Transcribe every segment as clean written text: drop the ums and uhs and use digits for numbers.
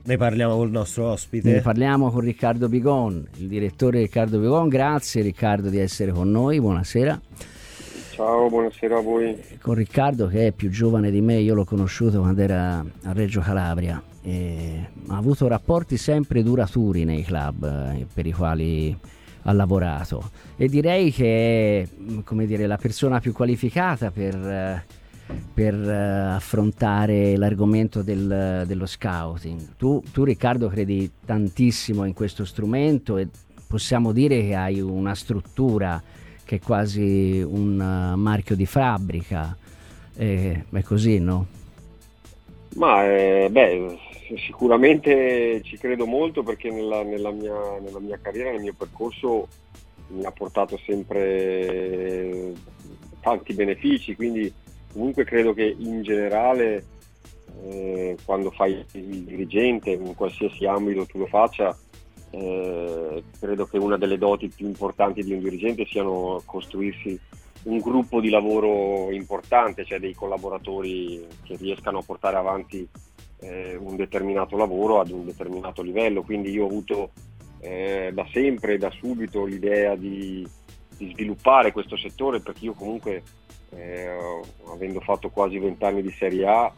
Ne parliamo col nostro ospite. Ne parliamo con Riccardo Pigon, il direttore Riccardo Pigon. Grazie Riccardo di essere con noi, buonasera. Ciao, buonasera a voi. Con Riccardo, che è più giovane di me, io l'ho conosciuto quando era a Reggio Calabria e ha avuto rapporti sempre duraturi nei club per i quali ha lavorato, e direi che è, come dire, la persona più qualificata per affrontare l'argomento dello scouting. Tu Riccardo credi tantissimo in questo strumento e possiamo dire che hai una struttura che è quasi un marchio di fabbrica, è così, no? Ma sicuramente ci credo molto, perché nella mia carriera, nel mio percorso, mi ha portato sempre tanti benefici, quindi comunque credo che in generale quando fai il dirigente, in qualsiasi ambito tu lo faccia, credo che una delle doti più importanti di un dirigente siano costruirsi un gruppo di lavoro importante, cioè dei collaboratori che riescano a portare avanti un determinato lavoro ad un determinato livello. Quindi io ho avuto da sempre, da subito, l'idea di sviluppare questo settore, perché io comunque avendo fatto quasi 20 anni di Serie A,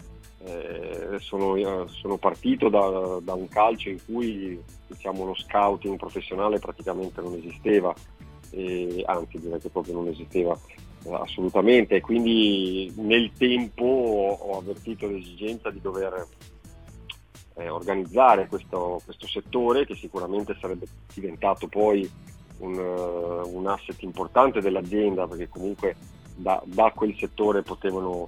sono partito da un calcio in cui, diciamo, lo scouting professionale praticamente non esisteva, anzi direi che proprio non esisteva assolutamente, e quindi nel tempo ho avvertito l'esigenza di dover organizzare questo settore, che sicuramente sarebbe diventato poi un asset importante dell'azienda, perché comunque da quel settore potevano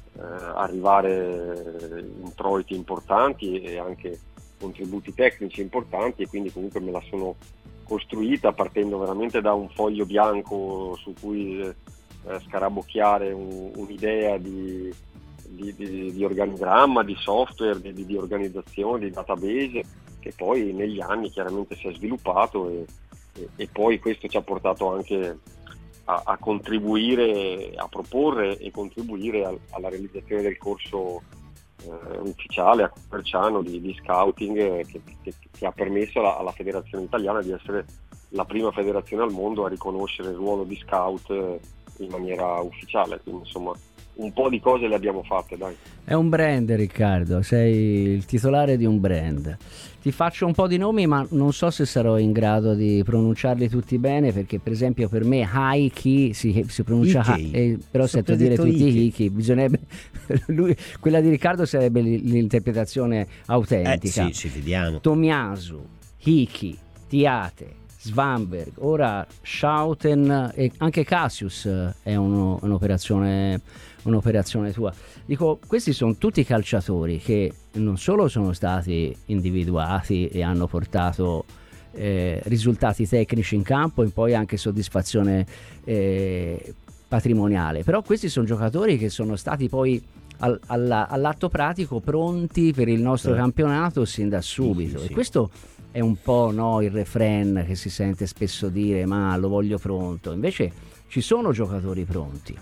arrivare introiti importanti e anche contributi tecnici importanti, e quindi comunque me la sono costruita partendo veramente da un foglio bianco su cui scarabocchiare un'idea di organigramma, di software, di organizzazione, di database, che poi negli anni chiaramente si è sviluppato e poi questo ci ha portato anche a contribuire, a proporre e contribuire alla realizzazione del corso ufficiale a Coverciano di scouting, che ha permesso alla Federazione Italiana di essere la prima federazione al mondo a riconoscere il ruolo di scout in maniera ufficiale. Quindi insomma un po' di cose le abbiamo fatte, dai. È un brand, Riccardo, sei il titolare di un brand. Ti faccio un po' di nomi, ma non so se sarò in grado di pronunciarli tutti bene, perché per esempio per me Hiki si pronuncia però sento dire tutti Hiki, bisognerebbe quella di Riccardo sarebbe l'interpretazione autentica. Sì, ci fidiamo. Tomiasu, Hiki, Tiate, Svanberg, ora Schouten e anche Cassius è un'operazione tua. Dico, questi sono tutti calciatori che non solo sono stati individuati e hanno portato risultati tecnici in campo e poi anche soddisfazione patrimoniale, però questi sono giocatori che sono stati poi all'atto pratico pronti per il nostro campionato sin da subito. Sì. E questo è un po', no, il refrain che si sente spesso dire, ma lo voglio pronto. Invece ci sono giocatori pronti.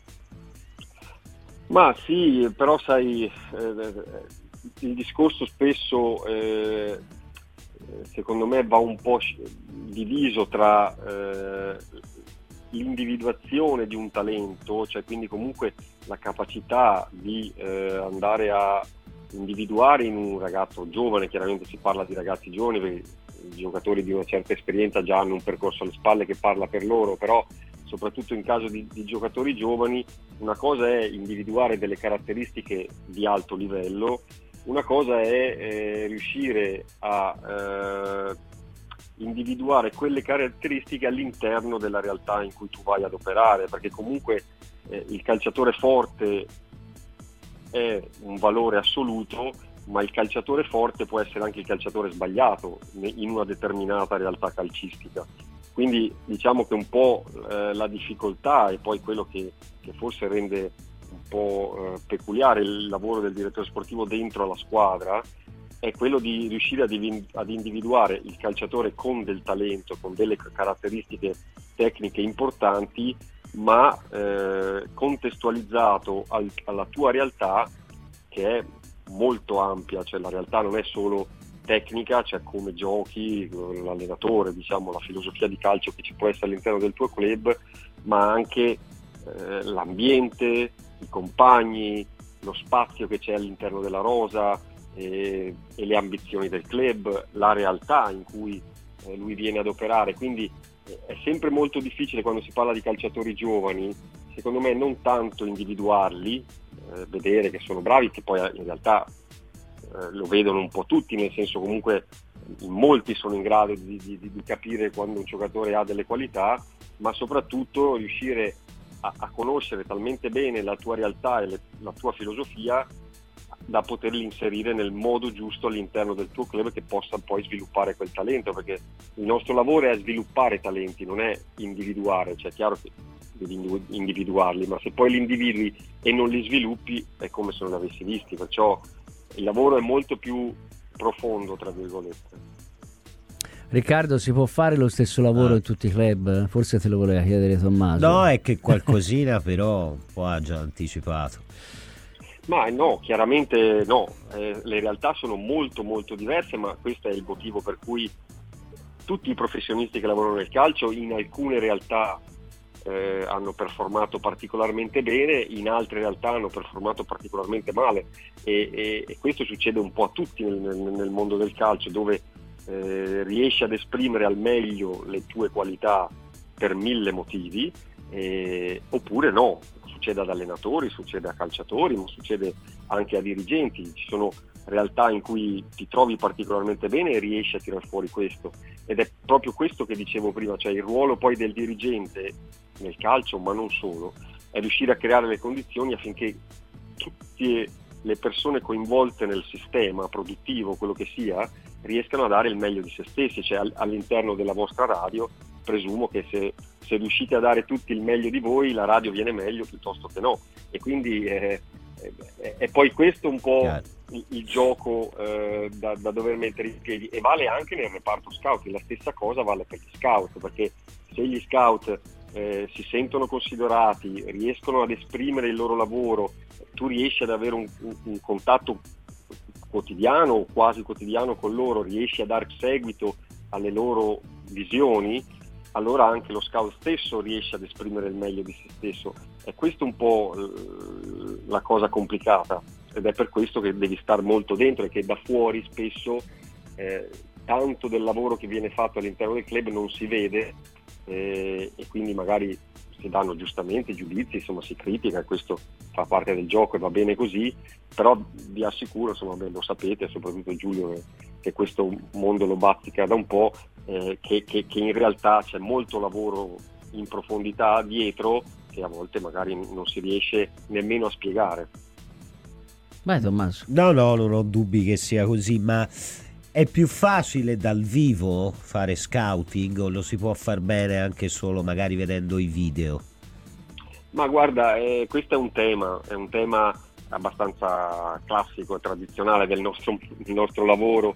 Ma sì, però sai, il discorso spesso secondo me va un po' diviso tra l'individuazione di un talento, cioè quindi comunque la capacità di andare a individuare in un ragazzo giovane. Chiaramente si parla di ragazzi giovani perché i giocatori di una certa esperienza già hanno un percorso alle spalle che parla per loro, però soprattutto in caso di giocatori giovani una cosa è individuare delle caratteristiche di alto livello, una cosa è riuscire a individuare quelle caratteristiche all'interno della realtà in cui tu vai ad operare, perché comunque il calciatore forte è un valore assoluto, ma il calciatore forte può essere anche il calciatore sbagliato in una determinata realtà calcistica. Quindi diciamo che un po' la difficoltà e poi quello che forse rende un po' peculiare il lavoro del direttore sportivo dentro alla squadra è quello di riuscire ad individuare il calciatore con del talento, con delle caratteristiche tecniche importanti, ma contestualizzato alla tua realtà, che è molto ampia, cioè la realtà non è solo tecnica, cioè come giochi, l'allenatore, diciamo, la filosofia di calcio che ci può essere all'interno del tuo club, ma anche l'ambiente, i compagni, lo spazio che c'è all'interno della rosa e le ambizioni del club, la realtà in cui lui viene ad operare. Quindi è sempre molto difficile quando si parla di calciatori giovani, secondo me, non tanto individuarli, vedere che sono bravi, che poi in realtà lo vedono un po' tutti, nel senso comunque in molti sono in grado di capire quando un giocatore ha delle qualità, ma soprattutto riuscire a conoscere talmente bene la tua realtà e la tua filosofia da poterli inserire nel modo giusto all'interno del tuo club, che possa poi sviluppare quel talento, perché il nostro lavoro è sviluppare talenti, non è individuare. Cioè è chiaro che devi individuarli, ma se poi li individui e non li sviluppi è come se non li avessi visti, perciò il lavoro è molto più profondo, tra virgolette. Riccardo, si può fare lo stesso lavoro in tutti i club? Forse te lo voleva chiedere Tommaso. No, è che qualcosina però un po' ha già anticipato. Ma no, chiaramente no, le realtà sono molto molto diverse, ma questo è il motivo per cui tutti i professionisti che lavorano nel calcio in alcune realtà hanno performato particolarmente bene, in altre realtà hanno performato particolarmente male, e questo succede un po' a tutti nel mondo del calcio, dove riesci ad esprimere al meglio le tue qualità per 1000 motivi, oppure no. Succede ad allenatori, succede a calciatori, ma succede anche a dirigenti. Ci sono realtà in cui ti trovi particolarmente bene e riesci a tirar fuori questo, ed è proprio questo che dicevo prima, cioè il ruolo poi del dirigente nel calcio, ma non solo, è riuscire a creare le condizioni affinché tutte le persone coinvolte nel sistema produttivo, quello che sia, riescano a dare il meglio di se stessi. Cioè all'interno della vostra radio presumo che se riuscite a dare tutti il meglio di voi, la radio viene meglio piuttosto che no, e quindi è poi questo un po' il gioco da dover mettere in piedi, e vale anche nel reparto scout. La stessa cosa vale per gli scout, perché se gli scout si sentono considerati, riescono ad esprimere il loro lavoro, tu riesci ad avere un contatto quotidiano o quasi quotidiano con loro, riesci a dar seguito alle loro visioni, allora anche lo scout stesso riesce ad esprimere il meglio di se stesso. È questo un po' la cosa complicata, ed è per questo che devi star molto dentro, e che da fuori spesso tanto del lavoro che viene fatto all'interno del club non si vede, e quindi magari si danno giustamente giudizi, insomma si critica, e questo fa parte del gioco e va bene così, però vi assicuro, insomma, lo sapete, soprattutto Giulio, che questo mondo lo bazzica da un po', che in realtà c'è molto lavoro in profondità dietro, che a volte magari non si riesce nemmeno a spiegare. Vai Tommaso. No, non ho dubbi che sia così, ma è più facile dal vivo fare scouting, o lo si può far bene anche solo magari vedendo i video? Ma guarda, questo è un tema abbastanza classico e tradizionale del nostro lavoro.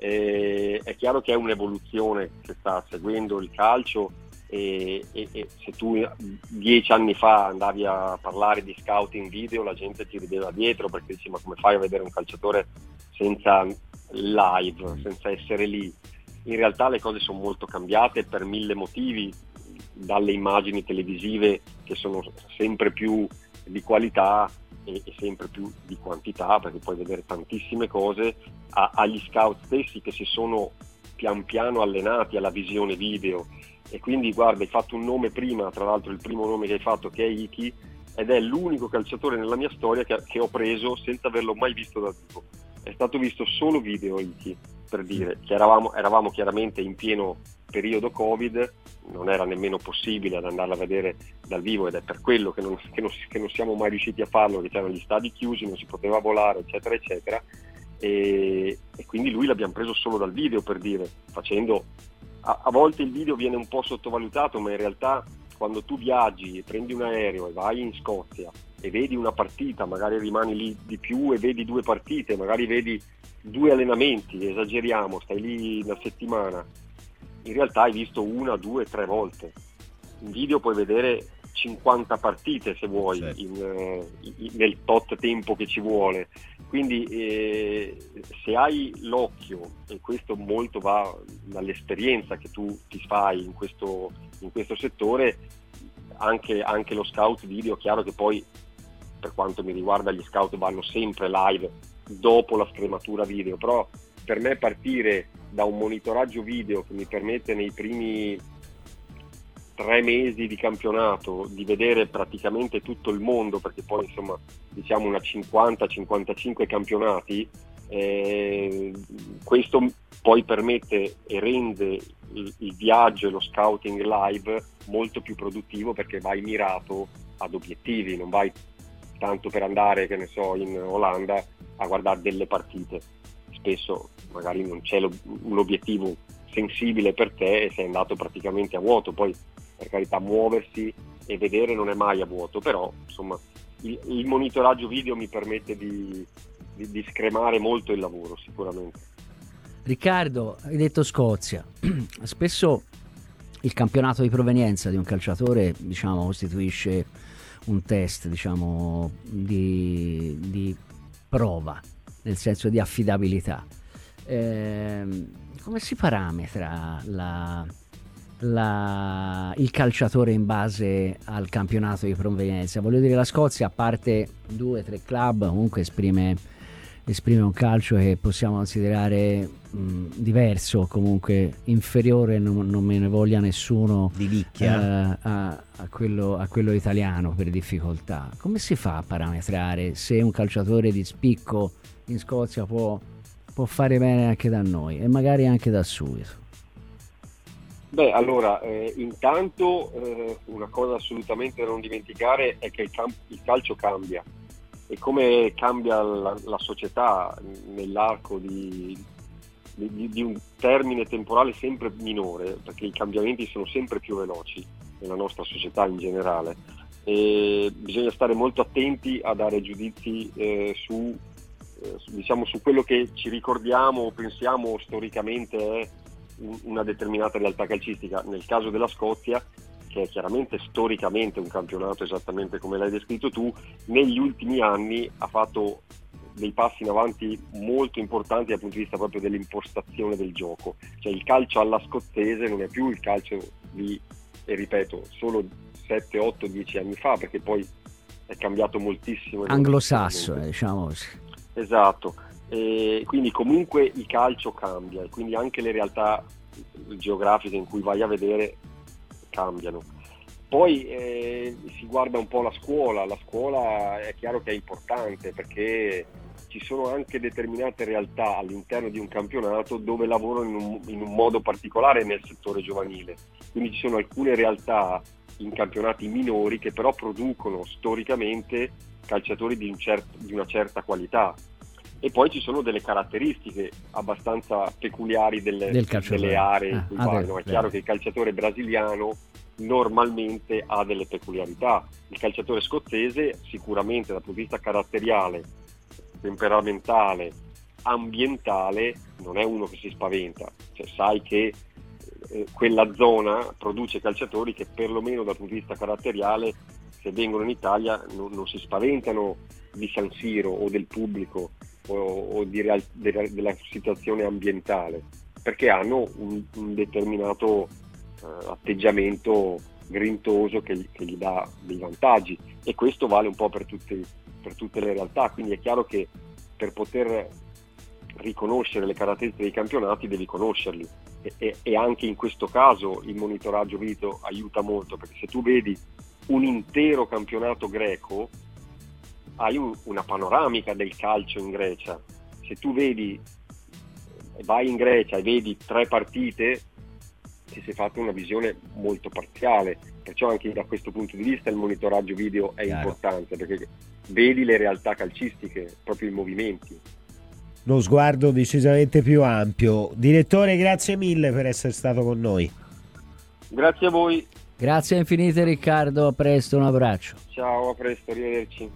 È chiaro che è un'evoluzione che sta seguendo il calcio, e se tu 10 anni fa andavi a parlare di scouting video, la gente ti rideva dietro, perché dici: ma come fai a vedere un calciatore senza live, senza essere lì? In realtà le cose sono molto cambiate per 1000 motivi, dalle immagini televisive che sono sempre più di qualità e sempre più di quantità, perché puoi vedere tantissime cose, agli scout stessi che si sono pian piano allenati alla visione video. E quindi guarda, hai fatto un nome prima, tra l'altro il primo nome che hai fatto, che è Iki, ed è l'unico calciatore nella mia storia che ho preso senza averlo mai visto dal vivo. È stato visto solo video Iki, per dire che eravamo chiaramente in pieno periodo Covid, non era nemmeno possibile ad andarla a vedere dal vivo, ed è per quello che non siamo mai riusciti a farlo, che c'erano gli stadi chiusi, non si poteva volare, eccetera eccetera, e quindi lui l'abbiamo preso solo dal video, per dire, facendo a volte il video viene un po' sottovalutato, ma in realtà quando tu viaggi e prendi un aereo e vai in Scozia e vedi una partita, magari rimani lì di più e vedi 2 partite, magari vedi 2 allenamenti, esageriamo, stai lì una settimana, in realtà hai visto 1, 2, 3 volte. In video puoi vedere 50 partite se vuoi, certo, nel tot tempo che ci vuole, Quindi se hai l'occhio, e questo molto va dall'esperienza che tu ti fai in questo settore, anche lo scout video, chiaro che poi per quanto mi riguarda gli scout vanno sempre live dopo la scrematura video, però per me partire da un monitoraggio video che mi permette nei primi 3 mesi di campionato di vedere praticamente tutto il mondo, perché poi insomma diciamo una 50-55 campionati, questo poi permette e rende il viaggio e lo scouting live molto più produttivo, perché vai mirato ad obiettivi, non vai tanto per andare, che ne so, in Olanda a guardare delle partite. Spesso magari non c'è un obiettivo sensibile per te e sei andato praticamente a vuoto. Poi per carità, muoversi e vedere non è mai a vuoto, però insomma il monitoraggio video mi permette di scremare molto il lavoro, sicuramente. Ricardo, hai detto Scozia. Spesso il campionato di provenienza di un calciatore, diciamo, costituisce un test, diciamo, di prova, nel senso di affidabilità. Come si parametra il calciatore in base al campionato di provenienza? Voglio dire, la Scozia, a parte 2 o 3 club, comunque esprime un calcio che possiamo considerare diverso, comunque inferiore, non me ne voglia nessuno, di nicchia a quello italiano per difficoltà. Come si fa a parametrare se un calciatore di spicco in Scozia può fare bene anche da noi e magari anche da subito? Beh, allora, intanto una cosa assolutamente da non dimenticare è che il calcio cambia, e come cambia la società nell'arco di un termine temporale sempre minore, perché i cambiamenti sono sempre più veloci nella nostra società in generale, e bisogna stare molto attenti a dare giudizi su quello che ci ricordiamo o pensiamo storicamente è una determinata realtà calcistica. Nel caso della Scozia, che è chiaramente storicamente un campionato esattamente come l'hai descritto tu, negli ultimi anni ha fatto dei passi in avanti molto importanti dal punto di vista proprio dell'impostazione del gioco. Cioè il calcio alla scozzese non è più il calcio e ripeto, solo 7, 8, 10 anni fa, perché poi è cambiato moltissimo. Anglosassone, diciamo così. Esatto. E quindi comunque il calcio cambia, e quindi anche le realtà geografiche in cui vai a vedere cambiano. Poi si guarda un po' la scuola è chiaro che è importante, perché ci sono anche determinate realtà all'interno di un campionato dove lavorano in un modo particolare nel settore giovanile, quindi ci sono alcune realtà in campionati minori che però producono storicamente calciatori di una certa qualità. E poi ci sono delle caratteristiche abbastanza peculiari delle aree in cui vanno. È chiaro che il calciatore brasiliano normalmente ha delle peculiarità. Il calciatore scozzese sicuramente dal punto di vista caratteriale, temperamentale, ambientale, non è uno che si spaventa. Cioè, sai che quella zona produce calciatori che perlomeno dal punto di vista caratteriale, se vengono in Italia, non si spaventano di San Siro o del pubblico o della situazione ambientale, perché hanno un determinato atteggiamento grintoso che gli dà dei vantaggi, e questo vale un po' per tutte le realtà. Quindi è chiaro che per poter riconoscere le caratteristiche dei campionati devi conoscerli, e anche in questo caso il monitoraggio video aiuta molto, perché se tu vedi un intero campionato greco hai una panoramica del calcio in Grecia. Se tu vai in Grecia e vedi 3 partite, ti sei fatto una visione molto parziale, perciò anche da questo punto di vista il monitoraggio video è importante, perché vedi le realtà calcistiche, proprio i movimenti. Uno sguardo decisamente più ampio. Direttore, grazie mille per essere stato con noi. Grazie a voi. Grazie infinite Riccardo, a presto, un abbraccio. Ciao, a presto, arrivederci.